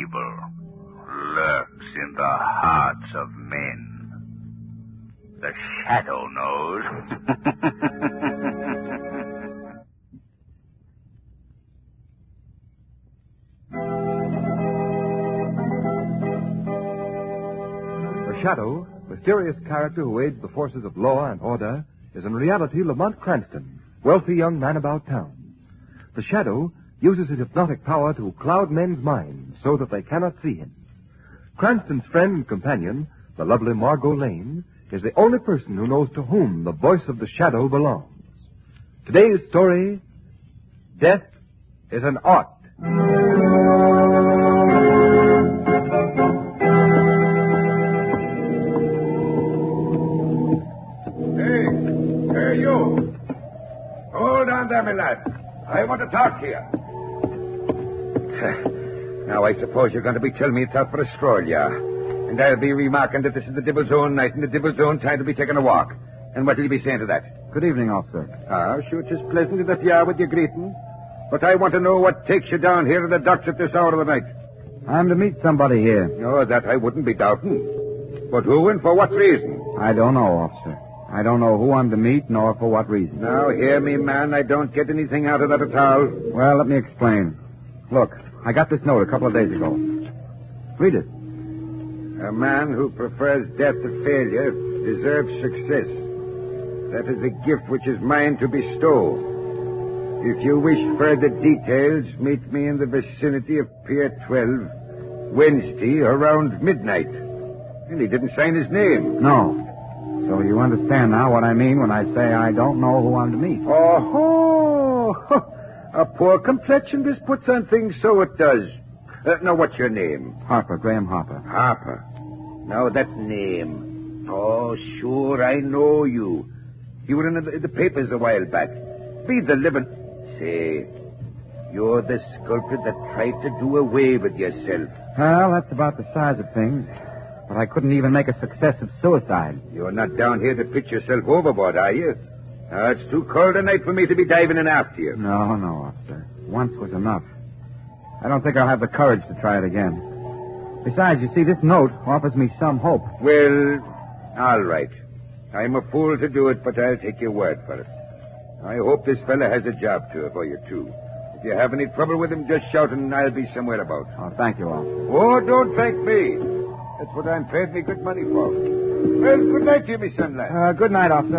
evil lurks in the hearts of men. The Shadow knows. The Shadow, mysterious character who aids the forces of law and order, is in reality Lamont Cranston, wealthy young man about town. The Shadow uses his hypnotic power to cloud men's minds so that they cannot see him. Cranston's friend and companion, the lovely Margot Lane, is the only person who knows to whom the voice of the Shadow belongs. Today's story, Death is an Art. Hey, you. Hold on there, my lad. I want to talk to you. Now, I suppose you're going to be telling me it's out for a stroll, yeah? And I'll be remarking that this is the Devil's Own night and the Devil's Own time to be taking a walk. And what will you be saying to that? Good evening, officer. Sure, it is pleasant enough you are with your greeting. But I want to know what takes you down here to the docks at this hour of the night. I'm to meet somebody here. Oh, that I wouldn't be doubting. But who and for what reason? I don't know, officer. I don't know who I'm to meet, nor for what reason. Now, hear me, man. I don't get anything out of that at all. Well, let me explain. Look, I got this note a couple of days ago. Read it. A man who prefers death to failure deserves success. That is a gift which is mine to bestow. If you wish further details, meet me in the vicinity of Pier 12, Wednesday, around midnight. And he didn't sign his name. No. So you understand now what I mean when I say I don't know who I'm to meet. Oh, a poor complexion this puts on things, so it does. Now, what's your name? Harper, Graham Harper. Harper. Now, that name. Oh, sure, I know you. You were in the papers a while back. Be the living... Say, you're the sculptor that tried to do away with yourself. Well, that's about the size of things. But I couldn't even make a success of suicide. You're not down here to pitch yourself overboard, are you? It's too cold a night for me to be diving in after you. No, officer. Once was enough. I don't think I'll have the courage to try it again. Besides, you see, this note offers me some hope. Well, all right. I'm a fool to do it, but I'll take your word for it. I hope this fella has a job for you, too. If you have any trouble with him, just shout and I'll be somewhere about. Oh, thank you, officer. Oh, don't thank me. That's what I'm paid me good money for. Well, good night to you, me son, lad. Good night, officer.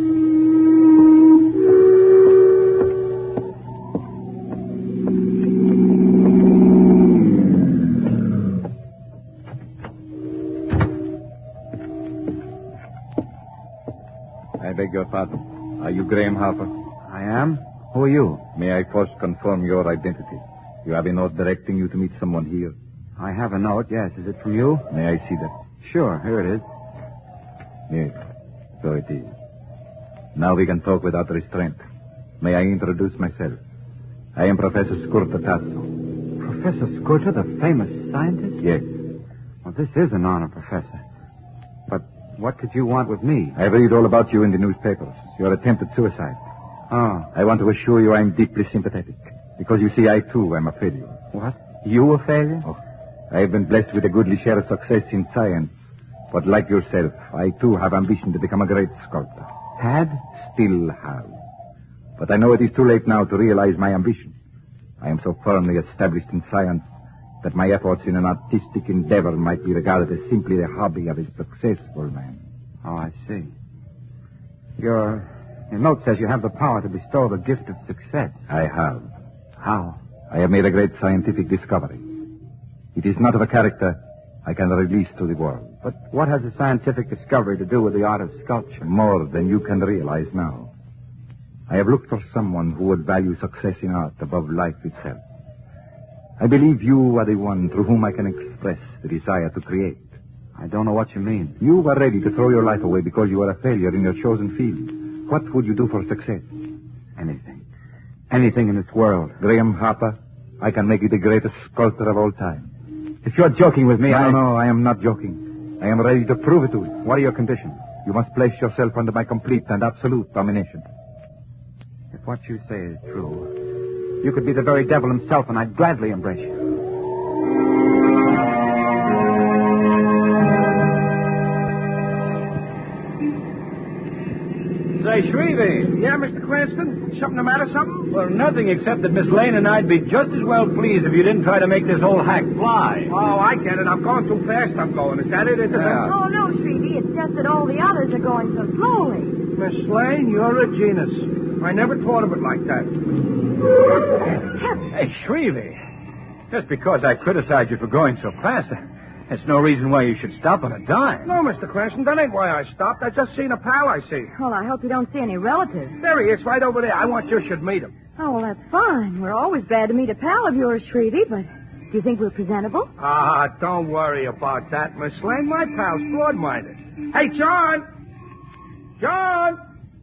I beg your pardon. Are you Graham Harper? I am? Who are you? May I first confirm your identity? You have a note directing you to meet someone here. I have a note, yes. Is it from you? May I see that? Sure, here it is. Yes, so it is. Now we can talk without restraint. May I introduce myself? I am Professor Skurta Tasso. Professor Skurta, the famous scientist? Yes. Well, this is an honor, Professor. But what could you want with me? I read all about you in the newspapers. Your attempted suicide. Oh. I want to assure you I am deeply sympathetic. Because you see, I too am a failure. What? You a failure? Oh. I have been blessed with a goodly share of success in science. But like yourself, I too have ambition to become a great sculptor. Had? Still have. But I know it is too late now to realize my ambition. I am so firmly established in science that my efforts in an artistic endeavor might be regarded as simply the hobby of a successful man. Oh, I see. Your note says you have the power to bestow the gift of success. I have. How? I have made a great scientific discovery. It is not of a character I can release to the world. But what has a scientific discovery to do with the art of sculpture? More than you can realize now. I have looked for someone who would value success in art above life itself. I believe you are the one through whom I can express the desire to create. I don't know what you mean. You were ready to throw your life away because you were a failure in your chosen field. What would you do for success? Anything. Anything in this world. Graham Harper, I can make you the greatest sculptor of all time. If you're joking with me, No, I am not joking. I am ready to prove it to you. What are your conditions? You must place yourself under my complete and absolute domination. If what you say is true, you could be the very devil himself, and I'd gladly embrace you. Hey, Shrevey. Yeah, Mr. Cranston? Something the matter, something? Well, nothing except that Miss Lane and I'd be just as well pleased if you didn't try to make this old hack fly. Oh, I get it. I'm going too fast, I'm going. Is that it, isn't it? Oh, no, Shrevey. It's just that all the others are going so slowly. Miss Lane, you're a genius. I never thought of it like that. Hey, Shrevey. Just because I criticize you for going so fast, that's no reason why you should stop on a dime. No, Mr. Cranston, that ain't why I stopped. I just seen a pal I see. Well, I hope you don't see any relatives. There he is, right over there. I want you should meet him. Oh, well, that's fine. We're always glad to meet a pal of yours, Shrevey, but do you think we're presentable? Ah, don't worry about that, Miss Lane. My pal's broad-minded. Hey, John! John!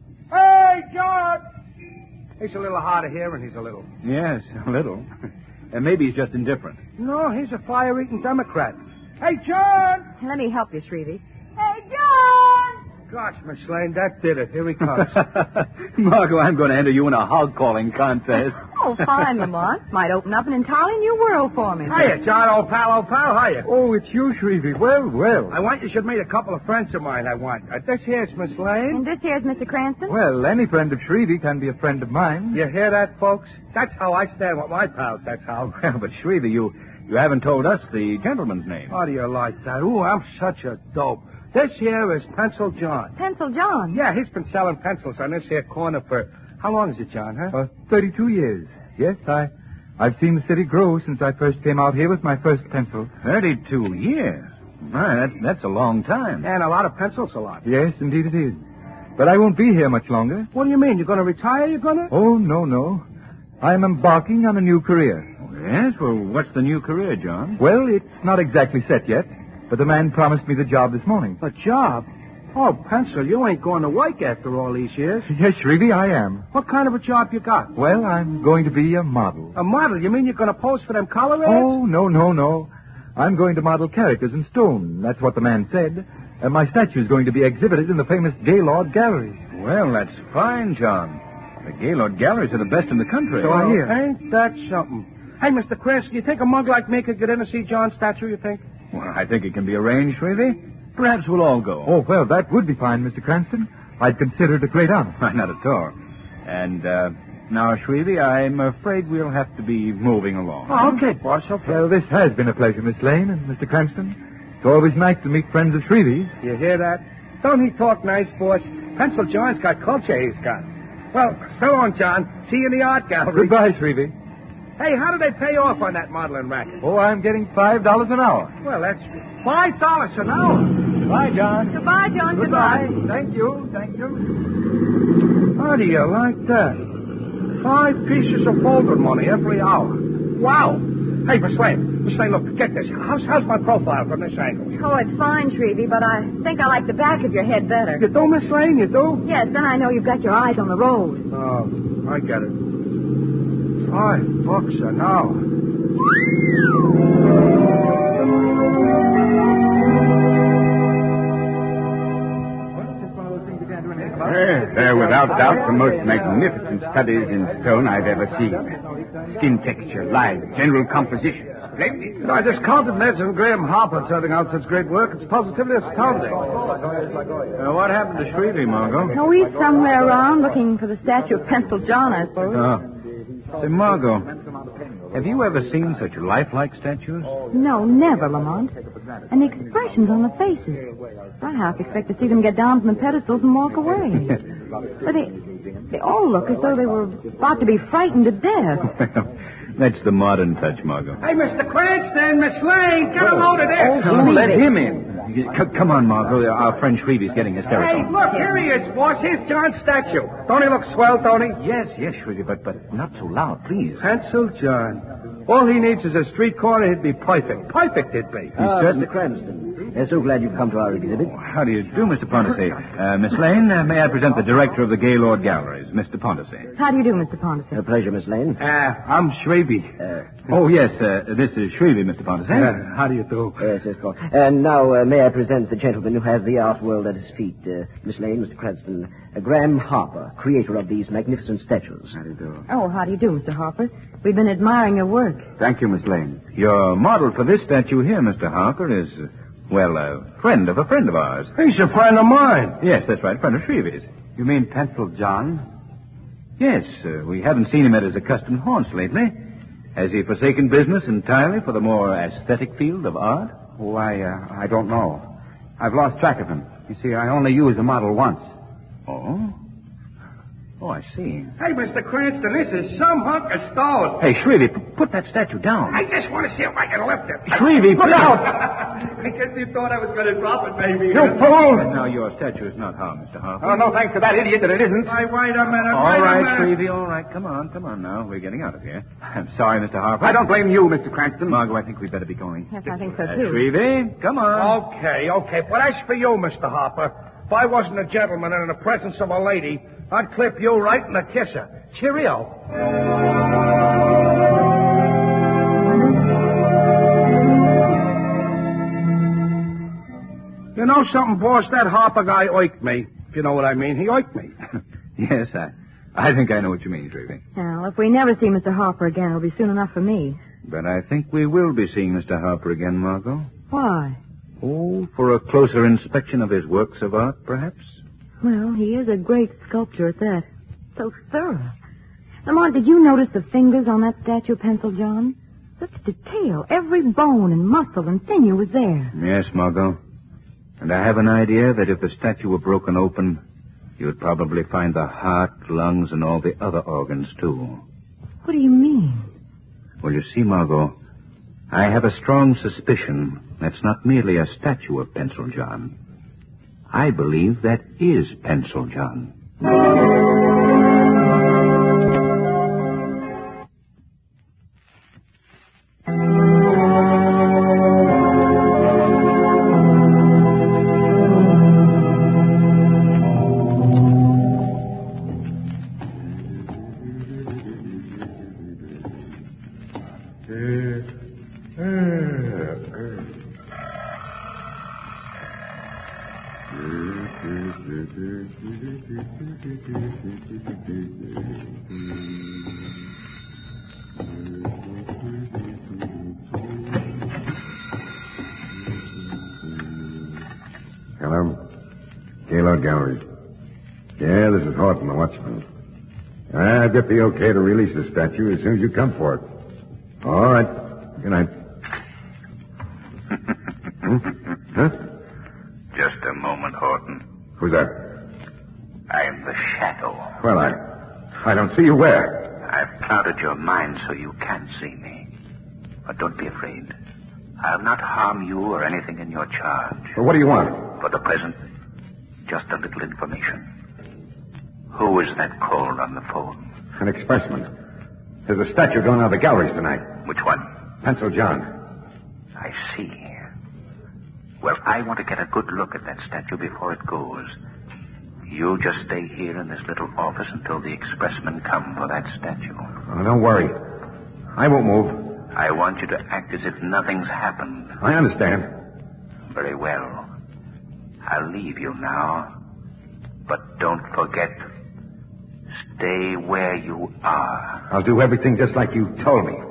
Hey, John! He's a little hard of hearing, he's a little. Yes, a little. And maybe he's just indifferent. No, he's a fire-eating Democrat. Hey, John! Let me help you, Shrevey. Hey, John! Gosh, Miss Lane, that did it. Here he comes. Margot, I'm going to enter you in a hog-calling contest. Oh, fine, Lamont. Might open up an entirely new world for me. Hiya, John, old pal, hiya. Oh, it's you, Shrevey. Well, well. I want you should meet a couple of friends of mine, I want. This here's Miss Lane. And this here's Mr. Cranston. Well, any friend of Shrevey can be a friend of mine. You hear that, folks? That's how I stand with my pals, that's how. Well, but Shrevey, you haven't told us the gentleman's name. How do you like that? Ooh, I'm such a dope. This here is Pencil John. Pencil John? Yeah, he's been selling pencils on this here corner for... How long is it, John, huh? 32 years. Yes, I've seen the city grow since I first came out here with my first pencil. 32 years? My, that's a long time. And a lot of pencils, a lot. Yes, indeed it is. But I won't be here much longer. What do you mean? You're going to retire, you're going to? Oh, no. I am embarking on a new career. Yes? Well, what's the new career, John? Well, it's not exactly set yet, but the man promised me the job this morning. A job? Oh, Pencil, you ain't going to work after all these years. Yes, Shrevey, I am. What kind of a job you got? Well, I'm going to be a model. A model? You mean you're going to pose for them color ads? Oh, no. I'm going to model characters in stone. That's what the man said. And my statue is going to be exhibited in the famous Gaylord Gallery. Well, that's fine, John. The Gaylord Galleries are the best in the country. So I hear. Ain't that something? Hey, Mr. Cranston, you think a mug like me could get in to see John's statue, you think? Well, I think it can be arranged, Shrevey. Perhaps we'll all go. Oh, well, that would be fine, Mr. Cranston. I'd consider it a great honor. Not at all. And, now, Shrevey, I'm afraid we'll have to be moving along. Oh, okay, boss, okay. Well, this has been a pleasure, Miss Lane and Mr. Cranston. It's always nice to meet friends of Shrevey's. You hear that? Don't he talk nice, boss? Pencil John's got culture, he's got. Well, so long, John. See you in the art gallery. Goodbye, Shrevey. Hey, how do they pay off on that modeling racket? Oh, I'm getting $5 an hour. Well, that's $5 an hour. Bye, John. Goodbye, John. Goodbye. Thank you. How do you like that? 5 pieces of folded money every hour. Wow. Hey, Miss Lane, look, get this. How's my profile from this angle? Oh, it's fine, Shrevey, but I think I like the back of your head better. You do, Miss Lane, you do? Yes, then I know you've got your eyes on the road. Oh, I get it. $5 an hour. They're without doubt the most magnificent studies in stone I've ever seen. Skin texture, line, general composition. Splendid. I just counted Ned's and Graham Harper turning out such great work. It's positively astounding. What happened to Shrevey, Margot? Oh, he's somewhere around looking for the statue of Pencil John, I suppose. Say, Margot, have you ever seen such lifelike statues? No, never, Lamont. And the expressions on the faces. I half expect to see them get down from the pedestals and walk away. But they all look as though they were about to be frightened to death. That's the modern touch, Margot. Hey, Mr. Cranston, Miss Lane, get a load of this. Oh, let him in. Come on, Margot. Our friend Shrevey's getting hysterical. Hey, look, here he is, boss. Here's John's statue. Don't he look swell, don't he? Yes, Shrevey, but not so loud, please. Pencil John. All he needs is a street corner. He'd be perfect. Perfect, he'd be. Mr. Cranston. So glad you've come to our exhibit. How do you do, Mr. Pontisey? Miss Lane, may I present the director of the Gaylord Galleries, Mr. Pontisey. How do you do, Mr. Pontisey? A pleasure, Miss Lane. I'm Shrevey. Oh, yes, this is Shrevey, Mr. Pontisey. How do you do? Yes, of course. And now, may I present the gentleman who has the art world at his feet. Miss Lane, Mr. Cranston, Graham Harper, creator of these magnificent statues. How do you do? Oh, how do you do, Mr. Harper? We've been admiring your work. Thank you, Miss Lane. Your model for this statue here, Mr. Harper, is, well, a friend of ours. He's a friend of mine. Yes, that's right, a friend of Shrevey's. You mean Pencil John? Yes, we haven't seen him at his accustomed haunts lately. Has he forsaken business entirely for the more aesthetic field of art? Oh, I don't know. I've lost track of him. You see, I only used the model once. Oh? Oh, I see. Hey, Mr. Cranston, this is some hunk of stone. Hey, Shrevey, put that statue down. I just want to see if I can lift it. Shrevey, put out! I guess you thought I was going to drop it, maybe. You fool! Now, your statue is not harmed, Mr. Harper. Oh, no thanks to that idiot that it isn't. Wait a minute. All right, Shrevey, all right. Come on now. We're getting out of here. I'm sorry, Mr. Harper. I don't blame you, Mr. Cranston. Margot, I think we'd better be going. Yes, I think so, too. Shrevey, come on. Okay. But as for you, Mr. Harper, if I wasn't a gentleman and in the presence of a lady, I'd clip you right in the kisser. Cheerio. You know something, boss? That Harper guy oiked me. If you know what I mean. He oiked me. Yes, I think I know what you mean, Shrevey. Well, if we never see Mr. Harper again, it'll be soon enough for me. But I think we will be seeing Mr. Harper again, Margot. Why? Oh, for a closer inspection of his works of art, perhaps? Well, he is a great sculptor at that. So thorough. Lamont, did you notice the fingers on that statue of Pencil John? Such detail. Every bone and muscle and sinew was there. Yes, Margot. And I have an idea that if the statue were broken open, you would probably find the heart, lungs, and all the other organs, too. What do you mean? Well, you see, Margot, I have a strong suspicion that's not merely a statue of Pencil John. I believe that is Pencil John. Hello? Gaylord Gallery. Yeah, this is Horton, the watchman. I'll get the okay to release the statue as soon as you come for it. All right. Good night. Huh? Just a moment, Horton. Who's that? I'm the Shadow. Well, I don't see you where. I've clouded your mind so you can't see me. But don't be afraid. I'll not harm you or anything in your charge. Well, what do you want? For the present, just a little information. Who is that called on the phone? An expressman. There's a statue going out of the galleries tonight. Which one? Pencil John. I see. Well, I want to get a good look at that statue before it goes. You just stay here in this little office until the expressmen come for that statue. Oh, don't worry. I won't move. I want you to act as if nothing's happened. I understand. Very well. I'll leave you now. But don't forget, stay where you are. I'll do everything just like you told me.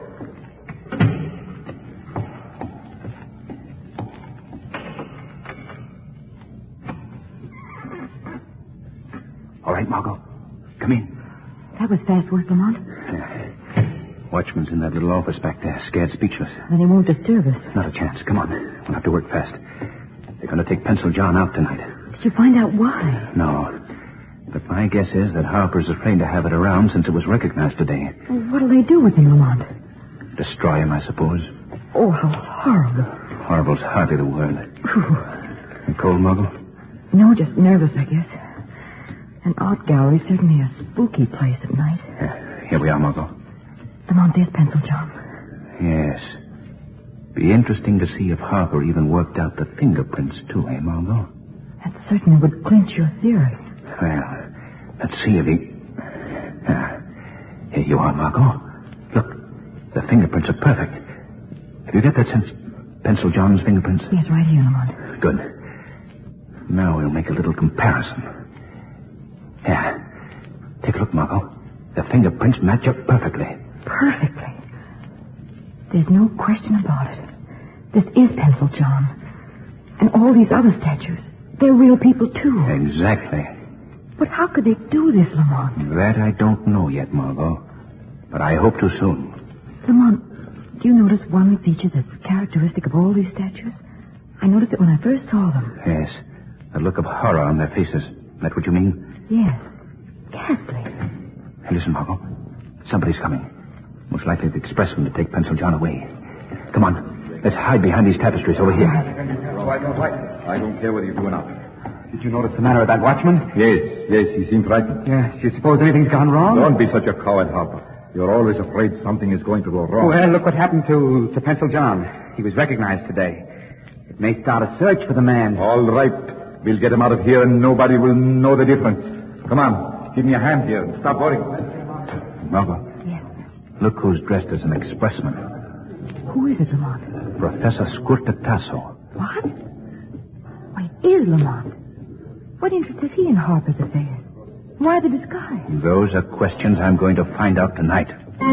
All right, Margot. Come in. That was fast work, Lamont. Watchman's in that little office back there, scared speechless. Then he won't disturb us. Not a chance. Come on. We'll have to work fast. They're going to take Pencil John out tonight. Did you find out why? No. But my guess is that Harper's afraid to have it around since it was recognized today. Well, what'll they do with him, Lamont? Destroy him, I suppose. Oh, how horrible. Horrible's hardly the word. Whew. You cold, Margot? No, just nervous, I guess. An art gallery is certainly a spooky place at night. Here we are, Margot. Lamont, there's Pencil John. Yes. Be interesting to see if Harper even worked out the fingerprints, too, eh, Margot? That certainly would clinch your theory. Well, let's see if he... Here you are, Margot. Look, the fingerprints are perfect. Have you got that sense? Pencil John's fingerprints? Yes, right here, Lamont. Good. Now we'll make a little comparison. Here. Take a look, Margot. The fingerprints match up perfectly. Perfectly. There's no question about it. This is Pencil John. And all these other statues, they're real people, too. Exactly. But how could they do this, Lamont? That I don't know yet, Margot. But I hope to soon. Lamont, do you notice one feature that's characteristic of all these statues? I noticed it when I first saw them. Yes. The look of horror on their faces. That what you mean? Yes. Ghastly. Hey, listen, Margot. Somebody's coming. Most likely the expressman to take Pencil John away. Come on. Let's hide behind these tapestries over here. No, I don't like it. I don't care whether you do or not. Did you notice the manner of that watchman? Yes, he seemed frightened. Yes. You suppose anything's gone wrong? Don't be such a coward, Harper. You're always afraid something is going to go wrong. Well, look what happened to Pencil John. He was recognized today. It may start a search for the man. All right. We'll get him out of here and nobody will know the difference. Come on. Give me a hand here. Stop worrying. Margot. Yes. Look who's dressed as an expressman. Who is it, Lamont? Professor Skurtatasso. What? Why, it is Lamont. What interest has he in Harper's affairs? Why the disguise? Those are questions I'm going to find out tonight.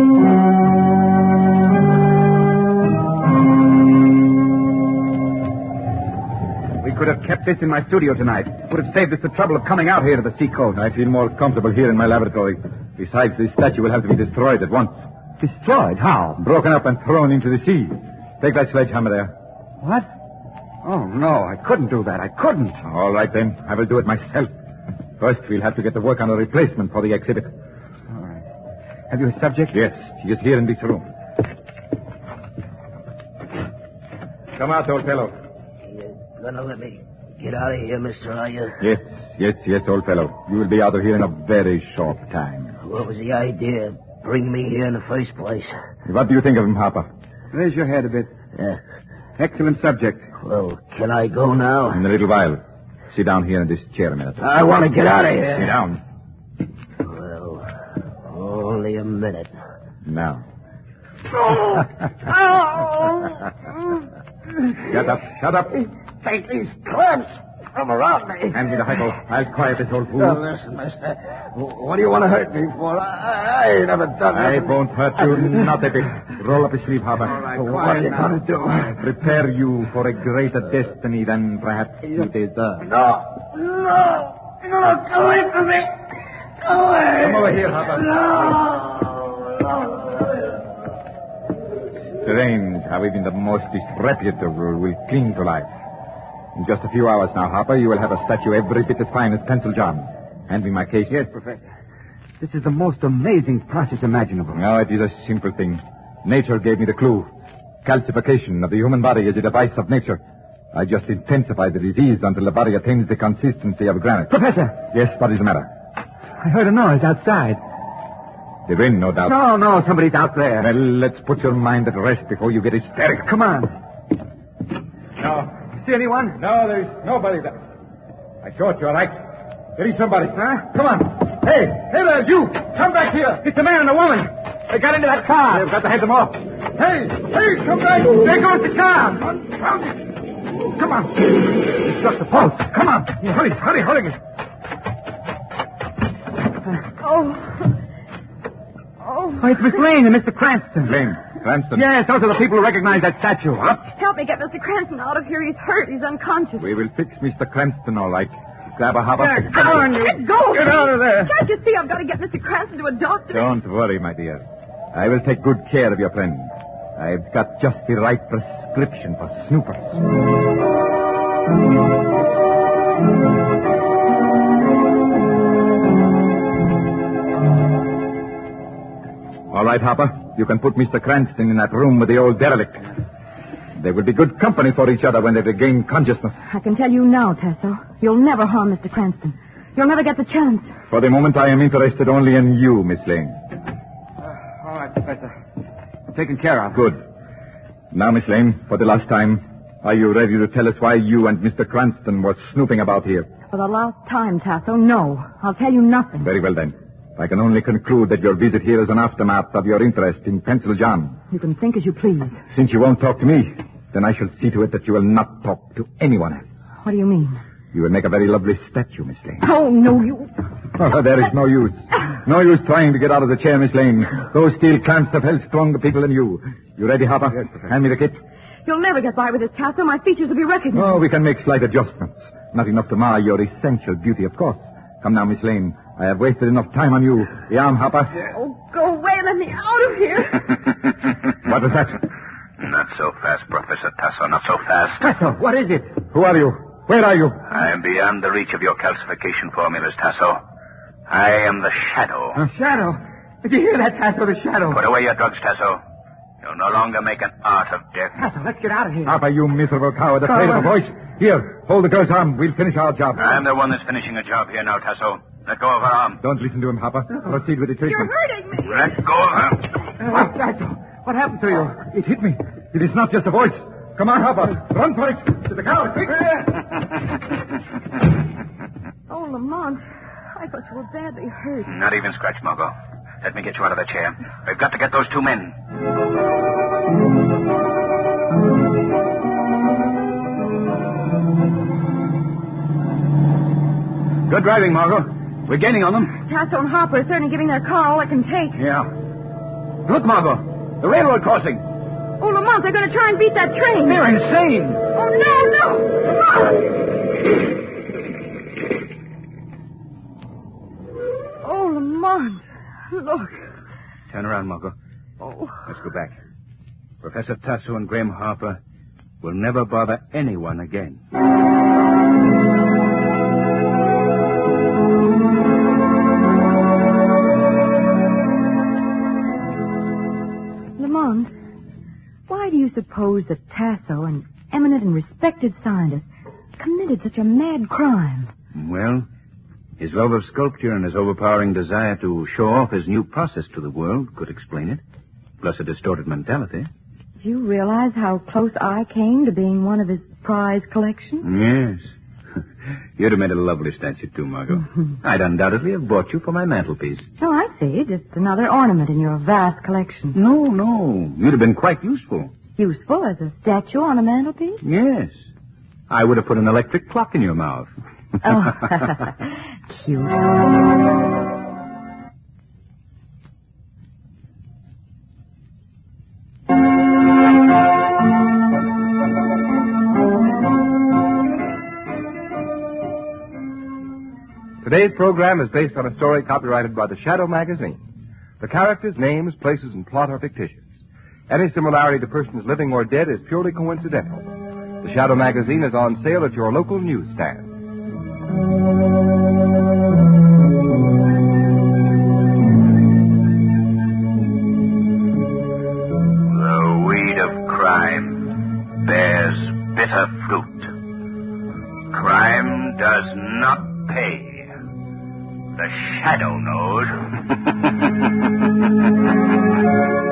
We could have kept this in my studio tonight. Would have saved us the trouble of coming out here to the seacoast. I feel more comfortable here in my laboratory. Besides, this statue will have to be destroyed at once. Destroyed? How? Broken up and thrown into the sea. Take that sledgehammer there. What? Oh, no, I couldn't do that. I couldn't. All right, then. I will do it myself. First, we'll have to get to work on a replacement for the exhibit. All right. Have you a subject? Yes, he is here in this room. Come out, old fellow. You're gonna let me get out of here, mister, are you? Yes, old fellow. You will be out of here in a very short time. What was the idea? Bring me here in the first place. What do you think of him, Harper? Raise your head a bit. Excellent subject. Well, can I go now? In a little while. Sit down here in this chair a minute. I want to get out of here. Sit down. Well, only a minute. Now. Oh! Shut up. Take these clamps from around me. Hand me the hypo. I'll quiet this old fool. Now, listen, mister. What do you want to hurt me for? I ain't never done I nothing. won't hurt you, not a bit. Roll up your sleeve, Harper. What are you going to do? Prepare you for a greater destiny than perhaps you deserve. No, go away from me. Go away. Come over here, Harper. No. Strange how even the most disreputable will cling to life. In just a few hours now, Harper, you will have a statue every bit as fine as Pencil John. Hand me my case. Yes, Professor. This is the most amazing process imaginable. No, it is a simple thing. Nature gave me the clue. Calcification of the human body is a device of nature. I just intensify the disease until the body attains the consistency of granite. Professor! Yes, what is the matter? I heard a noise outside. The wind, no doubt. No, somebody's out there. Well, let's put your mind at rest before you get hysterical. Come on. No. See anyone? No, there's nobody there. I thought you were right. There is somebody. Huh? Come on. Hey there, you! Come back here! It's a man and a woman. They got into that car. They've got to head them off. Hey, come back! There goes the car. Come on. He struck the pulse. Come on. Hurry. Oh, it's Miss Lane and Mr. Cranston. Lane, Cranston. Yes, those are the people who recognize that statue. What? help me get Mr. Cranston out of here. He's hurt. He's unconscious. We will fix Mr. Cranston, all right. Grab a hopper. Come on, you. Let go. Get out of there. Can't you see I've got to get Mr. Cranston to a doctor? Don't worry, my dear. I will take good care of your friend. I've got just the right prescription for snoopers. All right, Hopper. You can put Mr. Cranston in that room with the old derelict. They will be good company for each other when they regain consciousness. I can tell you now, Tasso. You'll never harm Mr. Cranston. You'll never get the chance. For the moment, I am interested only in you, Miss Lane. All right, Professor. Taken care of. Good. Now, Miss Lane, for the last time, are you ready to tell us why you and Mr. Cranston were snooping about here? For the last time, Tasso, no. I'll tell you nothing. Very well, then. I can only conclude that your visit here is an aftermath of your interest in Pencil John. You can think as you please. Since you won't talk to me, then I shall see to it that you will not talk to anyone else. What do you mean? You will make a very lovely statue, Miss Lane. Oh, no, you... Oh, there is no use. No use trying to get out of the chair, Miss Lane. Those steel clamps have held stronger people than you. You ready, Hopper? Yes, Professor. Hand me the kit. You'll never get by with this, Tasso. My features will be recognized. Oh, we can make slight adjustments. Not enough to mar your essential beauty, of course. Come now, Miss Lane. I have wasted enough time on you. The arm, Hopper. Oh, go away. Let me out of here. What was that? Not so fast, Professor Tasso. Not so fast. Tasso, what is it? Who are you? Where are you? I am beyond the reach of your calcification formulas, Tasso. I am the Shadow. A shadow? Did you hear that, Tasso, the shadow? Put away your drugs, Tasso. You'll no longer make an art of death. Tasso, let's get out of here. Hopper, you miserable coward, afraid of a voice. Here, hold the girl's arm. We'll finish our job. I'm the one that's finishing a job here now, Tasso. Let go of her arm. Don't listen to him, Hopper. Proceed with the You're treatment. hurting me. Let go of her. Tasso, what happened to you? It hit me. It is not just a voice. Come on, Hopper. Run for it. To the car, quick. Oh, Lamont, I thought you were badly hurt. Not even scratched, Margot. Let me get you out of the chair. We've got to get those two men. Good driving, Margot. We're gaining on them. Tasso and Harper are certainly giving their car all it can take. Yeah. Look, Margot. The railroad crossing. Oh, Lamont, they're going to try and beat that train. They're insane. Oh, no. Oh, Lamont. Look. Turn around, Margot. Oh. Let's go back. Professor Tasso and Graham Harper will never bother anyone again. Lamont, why do you suppose that Tasso, an eminent and respected scientist, committed such a mad crime? Well, his love of sculpture and his overpowering desire to show off his new process to the world could explain it, plus a distorted mentality. Do you realize how close I came to being one of his prize collection? Yes. You'd have made a lovely statue, too, Margot. I'd undoubtedly have bought you for my mantelpiece. Oh, I see. Just another ornament in your vast collection. No. You'd have been quite useful. Useful as a statue on a mantelpiece? Yes. I would have put an electric clock in your mouth. Oh, cute. Today's program is based on a story copyrighted by the Shadow magazine. The characters, names, places, and plot are fictitious. Any similarity to persons living or dead is purely coincidental. The Shadow magazine is on sale at your local newsstand. The weed of crime bears bitter fruit. Crime does not pay. The Shadow knows.